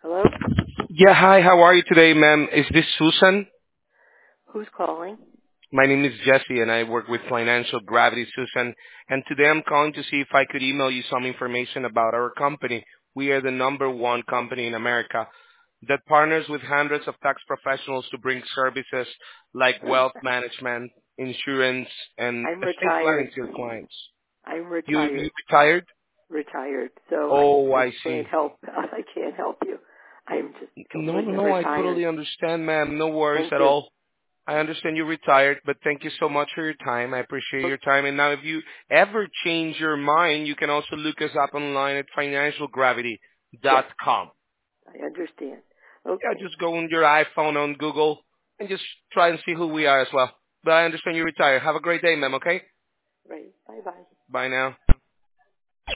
Hello? Yeah, hi, how are you today, ma'am? Is this Susan? Who's calling? My name is Jesse and I work with Financial Gravity, Susan. And today I'm calling to see if I could email you some information about our company. We are the number one company in America that partners with hundreds of tax professionals to bring services like wealth management, insurance, and I'm estate planning retired. to your clients. I'm You retired. retired? Retired. So Oh, I I can't see. help. I can't help you. I'm just No, no, completely no, I retired. totally understand, ma'am. No worries Thank at you. all. I understand you're retired, but thank you so much for your time. I appreciate your time. And now if you ever change your mind, you can also look us up online at Yes, financialgravity.com. I understand. Yeah, Okay. just go on your iPhone on Google and just try and see who we are as well. But I understand you're retired. Have a great day, ma'am, okay? Right. Bye-bye. Bye now.